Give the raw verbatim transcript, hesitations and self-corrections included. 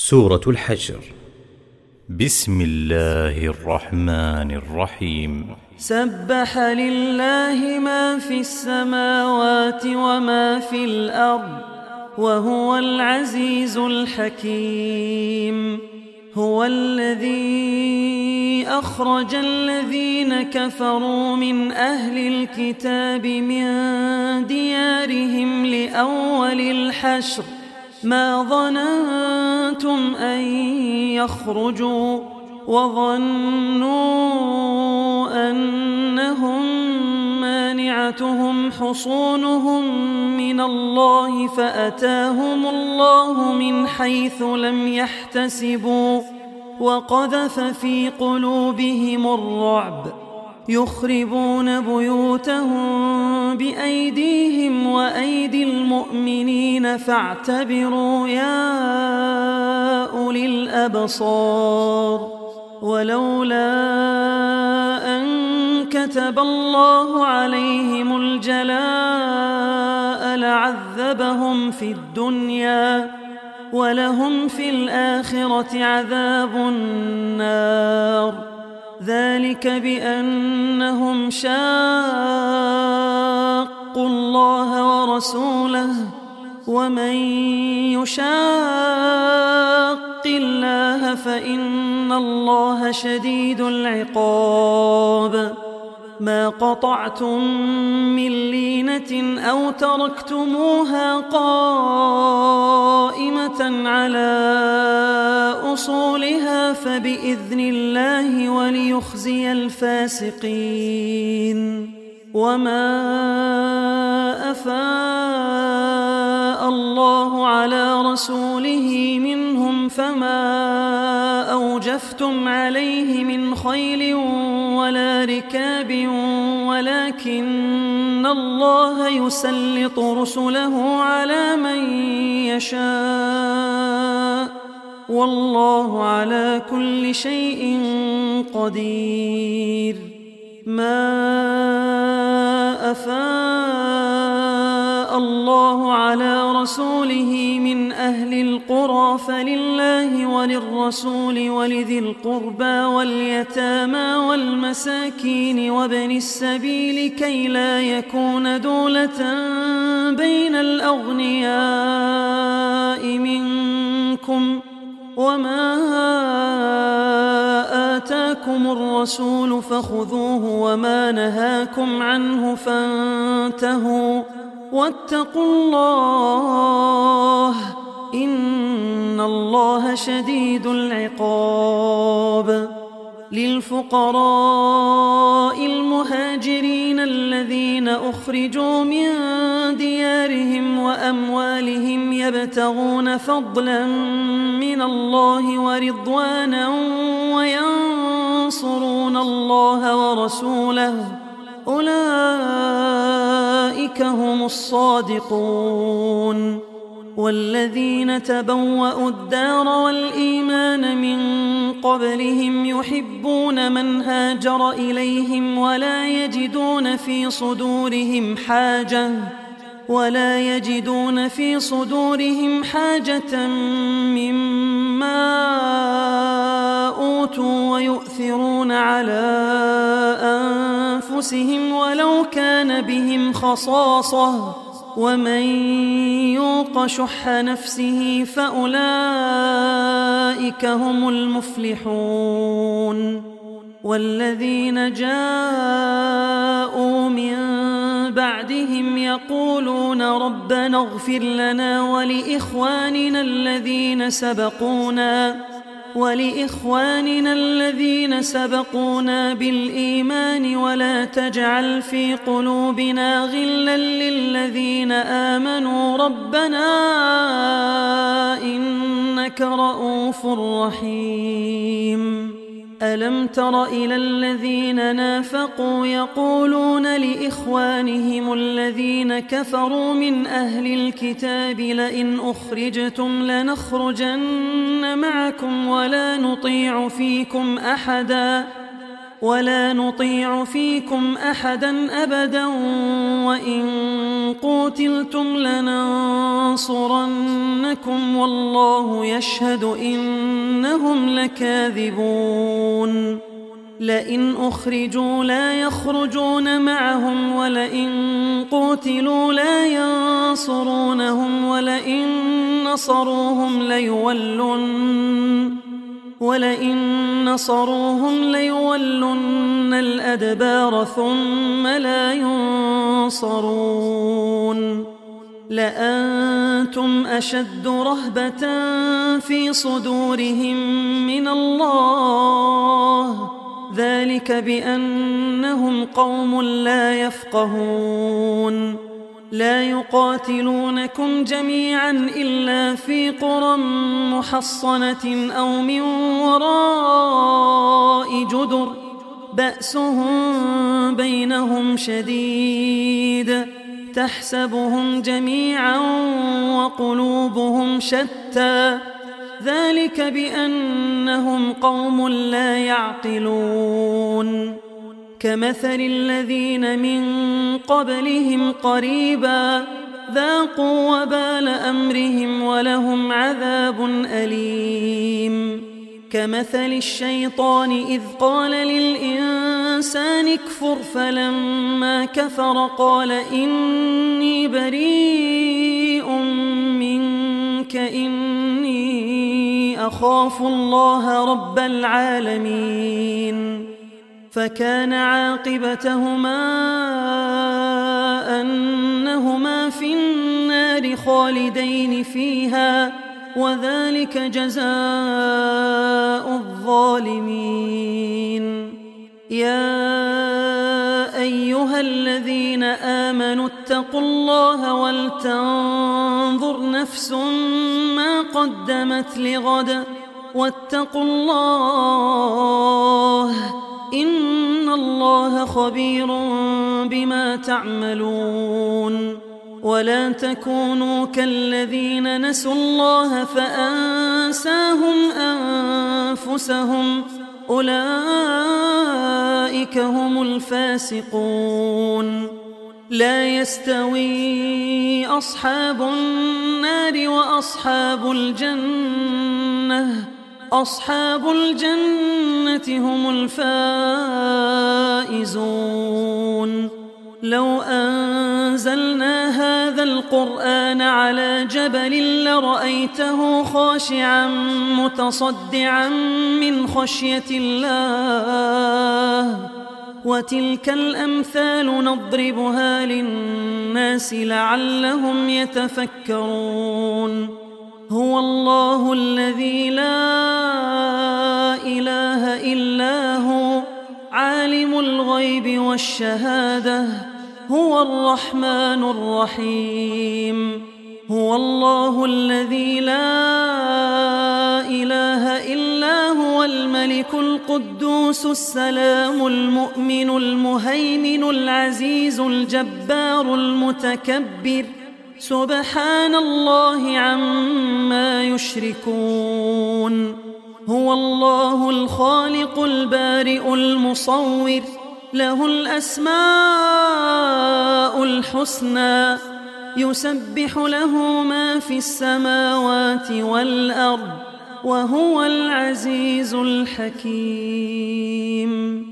سورة الحشر. بسم الله الرحمن الرحيم. سبح لله ما في السماوات وما في الأرض وهو العزيز الحكيم. هو الذي أخرج الذين كفروا من أهل الكتاب من ديارهم لأول الحشر ما ظننتم أن يخرجوا وظنوا أنهم مانعتهم حصونهم من الله فأتاهم الله من حيث لم يحتسبوا وقذف في قلوبهم الرعب يخربون بيوتهم بأيديهم وأيدي المؤمنين فاعتبروا يا أولي الأبصار. ولولا أن كتب الله عليهم الجلاء لعذبهم في الدنيا ولهم في الآخرة عذاب النار. ذلك بأنهم شاقوا الله ورسوله ومن يشاق الله فإن الله شديد العقاب. ما قطعتم من لينة أو تركتموها قائمة على أصولها فبإذن الله وليخزي الفاسقين. وما أفاء الله على رسوله منهم فما أوجفتم عليه من خيل ولا ركاب ولكن الله يسلط رسله على من يشاء والله على كل شيء قدير. ما أفاء الله على رسوله من أهل القرى فلله وللرسول ولذي القربى واليتامى والمساكين وابن السبيل كي لا يكون دولة بين الأغنياء منكم. وما آتاكم الرسول فخذوه وما نهاكم عنه فانتهوا واتقوا الله إن الله شديد العقاب. للفقراء المهاجرين الذين أخرجوا من ديارهم وأموالهم يبتغون فضلا من الله ورضوانا وينصرون الله ورسوله أولئك هم الصادقون. والذين تبوأوا الدار والإيمان من قبلهم يحبون من هاجر إليهم ولا يجدون في صدورهم حاجة ولا يجدون في صدورهم حاجة مما أوتوا ويؤثرون على أنفسهم ولو كان بهم خصاصة ومن يوق شح نفسه فأولئك هم المفلحون. والذين جاءوا من بعدهم يقولون ربنا اغفر لنا ولإخواننا الذين سبقونا ولإخواننا الذين سبقونا بالإيمان ولا تجعل في قلوبنا غلا للذين آمنوا ربنا إنك رؤوف رحيم. ألم تر إلى الذين نافقوا يقولون لإخوانهم الذين كفروا من أهل الكتاب لئن أخرجتم لنخرجن معكم ولا نطيع فيكم أحدا ولا نطيع فيكم أحدا أبدا وإن قوتلتم لننصرنكم والله يشهد إنهم لكاذبون لئن أخرجوا لا يخرجون معهم ولئن قوتلوا لا ينصرونهم ولئن نصروهم ليولن ولئن نصروهم ليولن الأدبار ثم لا ينصرون لأنتم أشد رهبة في صدورهم من الله ذلك بأنهم قوم لا يفقهون لا يقاتلونكم جميعا إلا في قرى محصنة أو من وراء جدر بأسهم بينهم شديد تحسبهم جميعا وقلوبهم شتى ذلك بأنهم قوم لا يعقلون كمثل الذين من قبلهم قريبا ذاقوا وبال أمرهم ولهم عذاب أليم كمثل الشيطان إذ قال للإنسان اكفر فلما كفر قال إني بريء منك إني أخاف الله رب العالمين فكان عاقبتهما أنهما في النار خالدين فيها وذلك جزاء الظالمين يا أيها الذين آمنوا اتقوا الله ولتنظر نفس ما قدمت لغد واتقوا الله إن الله خبير بما تعملون ولا تكونوا كالذين نسوا الله فأنساهم أنفسهم أولئك هم الفاسقون لا يستوي أصحاب النار وأصحاب الجنة أصحاب الجنة هم الفائزون لو أنزلنا هذا القرآن على جبل لرأيته خاشعا متصدعا من خشية الله وتلك الأمثال نضربها للناس لعلهم يتفكرون هو الله الذي لا إله إلا هو عالم الغيب والشهادة هو الرحمن الرحيم هو الله الذي لا إله إلا هو الملك القدوس السلام المؤمن المهيمن العزيز الجبار المتكبر سبحان الله عما يشركون هو الله الخالق البارئ المصور له الأسماء الحسنى يسبح له ما في السماوات والأرض وهو العزيز الحكيم